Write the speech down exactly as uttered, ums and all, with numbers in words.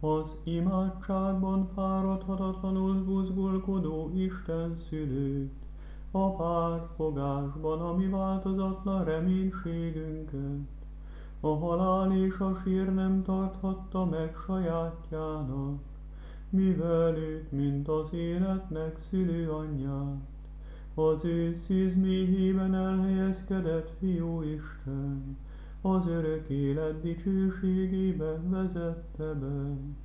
Az imádságban fáradhatatlanul buzgulkodó Isten szülőt, a pártfogásban a mi változatlan reménységünket. A halál és a sír nem tarthatta meg sajátjának, mivel őt, mint az életnek szülő anyját, az ő szívméhében elhelyezkedett Fiú Isten, az örök élet dicsőségében vezette be.